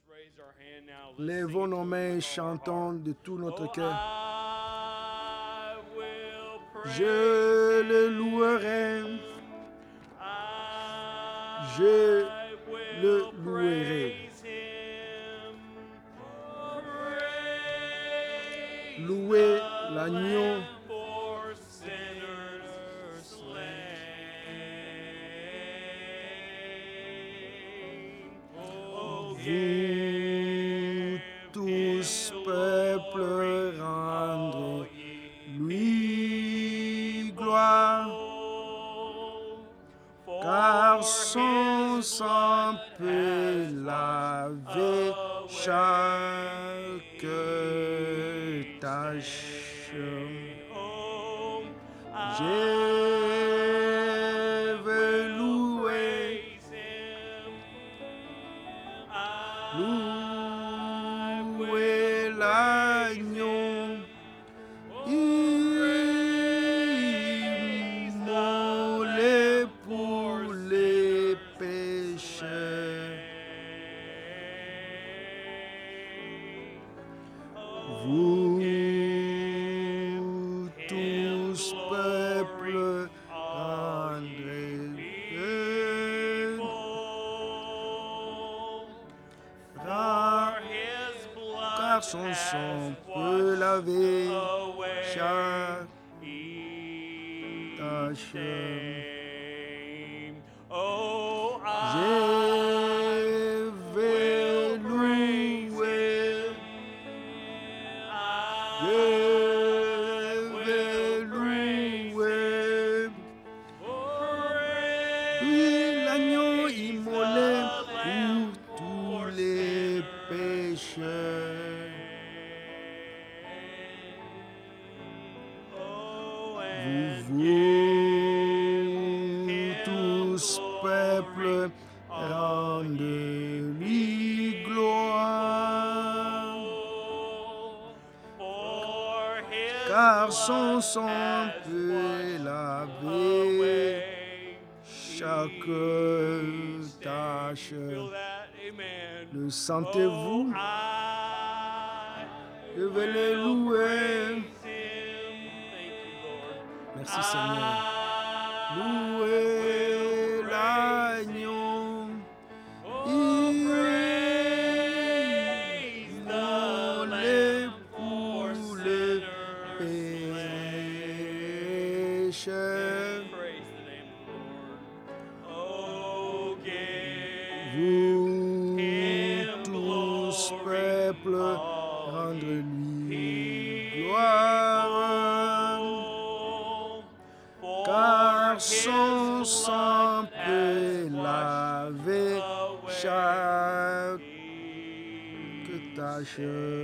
Lèvons nos mains et chantons de tout notre cœur. Je le louerai. Je le louerai. Louez l'agneau. Vous tous, peuples, rendez-lui gloire, car son sang peut laver chaque tache. Je veux louer, louer l'agneau, immolé pour les pécheurs. Vous tous, peuples, rendez-lui, car son sang peut laver chaque tache. Je vais louer, je vais louer, lui l'agneau immolé pour tous les pécheurs. Vous tous, peuples, rendez-lui gloire, car son sang peut laver chaque tache. Le sentez-vous? Je vais le louer. Merci Seigneur. Louez l'agneau, immolé pour les pécheurs. Vous tous, peuples, rendez-lui gloire, car son sang peut laver chaque tache.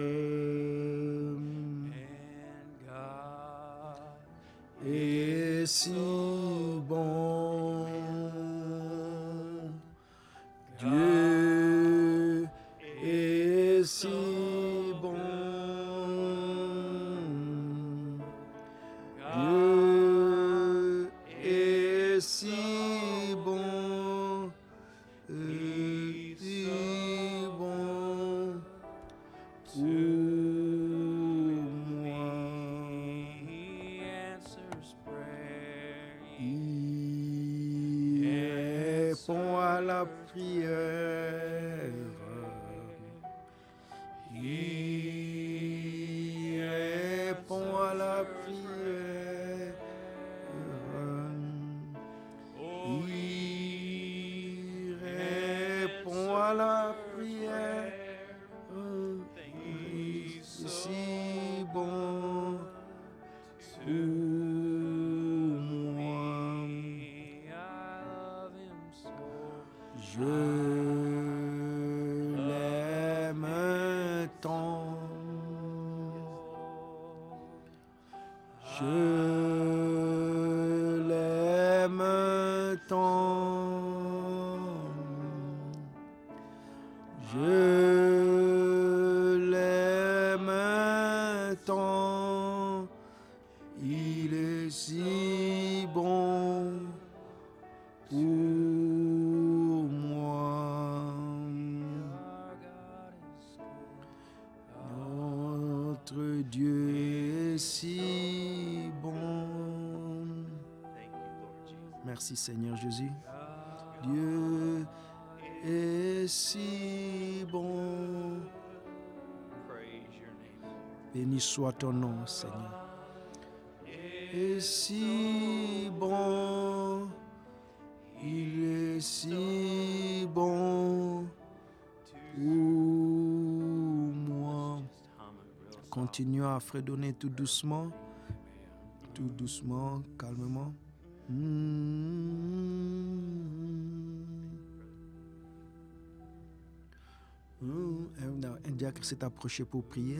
Et si bon, Dieu est si bon. Dieu est si bon, si bon pour moi. Il répond à la prière. Il répond à la prière. Il répond à la prière. C'est si bon pour moi. Je l'aime tant. Je l'aime tant. Je l'aime tant. Il est si bon pour moi. Notre Dieu est si bon. Merci Seigneur Jésus. Dieu est si bon. Béni soit ton nom, Seigneur. Et si bon, il est si bon pour moi. Continuons à fredonner tout doucement, calmement. Un diacre s'est approché pour prier.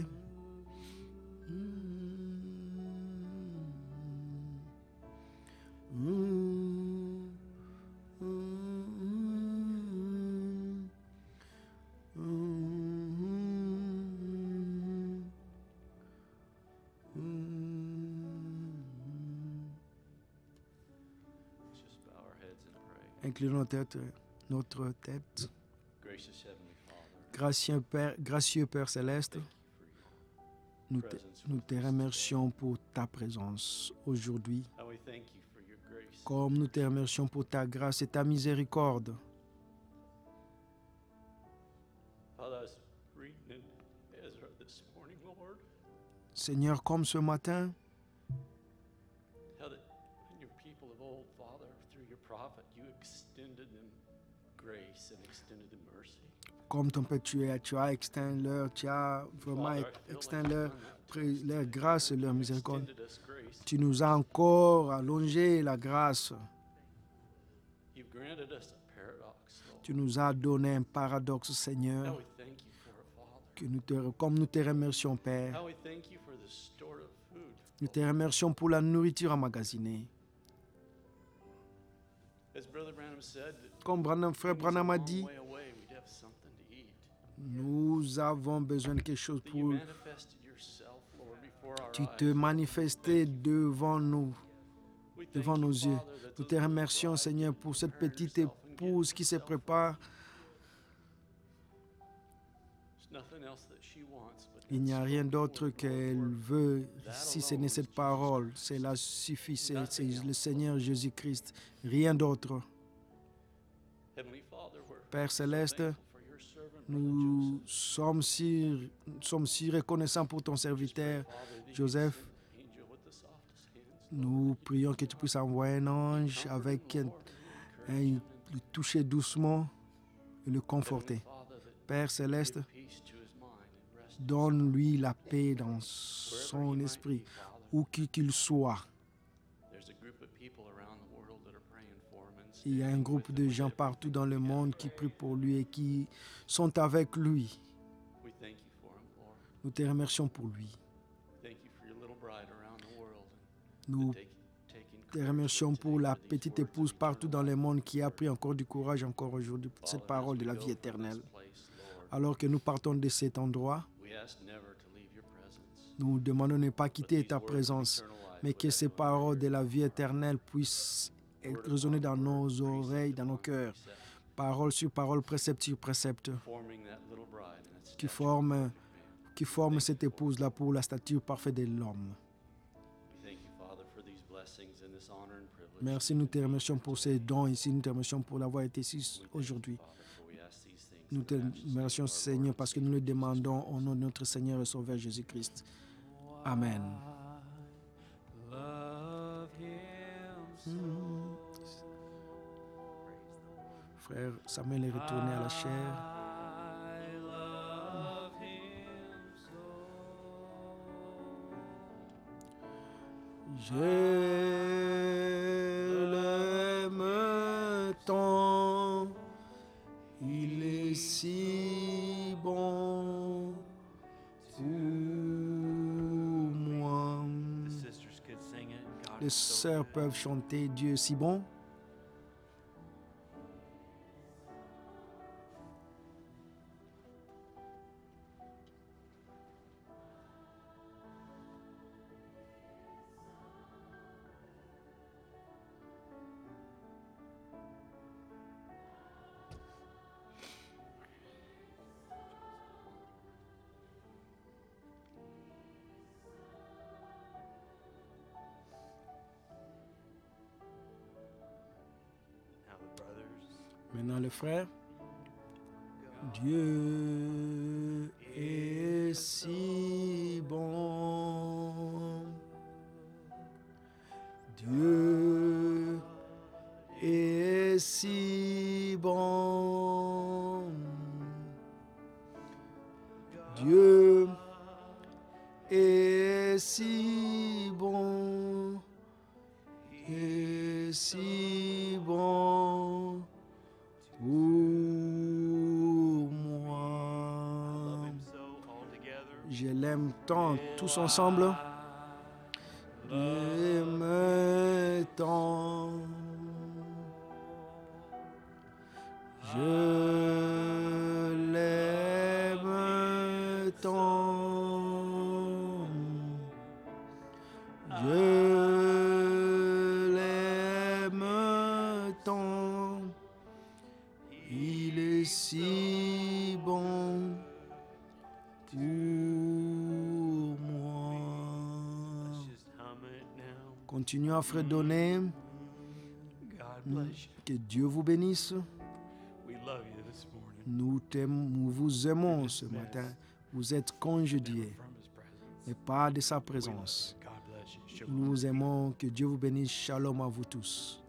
Inclinons notre tête. Gracieux Père Céleste, nous te remercions pour ta présence aujourd'hui, comme nous te remercions pour ta grâce et ta miséricorde. Seigneur, comme ce matin, comme ton Père, tu as extint tu as vraiment extint leur grâce et leur miséricorde. Tu nous as encore allongé la grâce. Tu nous as donné un paradoxe, Seigneur, comme nous te remercions, Père. Nous te remercions pour la nourriture emmagasinée. Comme frère Branham a dit, nous avons besoin de quelque chose pour... Tu te manifestais devant nous, devant nos yeux. Nous te remercions, Seigneur, pour cette petite épouse qui se prépare. Il n'y a rien d'autre qu'elle veut, si ce n'est cette parole. Cela suffit, c'est le Seigneur Jésus-Christ, rien d'autre. Père Céleste, nous sommes si reconnaissants pour ton serviteur, Joseph. Nous prions que tu puisses envoyer un ange avec le toucher doucement et le conforter. Père Céleste, donne-lui la paix dans son esprit, où qu'il soit. Il y a un groupe de gens partout dans le monde qui prient pour lui et qui sont avec lui. Nous te remercions pour lui. Nous te remercions pour la petite épouse partout dans le monde qui a pris encore du courage encore aujourd'hui pour cette parole de la vie éternelle. Alors que nous partons de cet endroit, nous demandons de ne pas quitter ta présence, mais que ces paroles de la vie éternelle puissent résonner dans nos oreilles, dans nos cœurs, parole sur parole, précepte sur précepte, qui forment cette épouse-là pour la stature parfaite de l'homme. Merci, nous te remercions pour ces dons ici, nous te remercions pour l'avoir été ici aujourd'hui. Nous te remercions, Seigneur, parce que nous le demandons au nom de notre Seigneur et Sauveur Jésus-Christ. Amen. Frère Samuel est retourné à la chair. Je l'aime tant, il est si bon pour moi. Les sœurs peuvent chanter Dieu est si bon. Maintenant, le frère. Dieu est si bon. Dieu est si bon. Dieu est si bon. Et si bon pour moi. Je l'aime tant, tous ensemble. Je l'aime tant. Je l'aime tant. Je l'aime tant. Il est si bon pour moi. Continuez à fredonner. Que Dieu vous bénisse. Nous vous aimons ce matin. Vous êtes congédiés, mais pas de sa présence. Nous vous aimons. Que Dieu vous bénisse. Shalom à vous tous.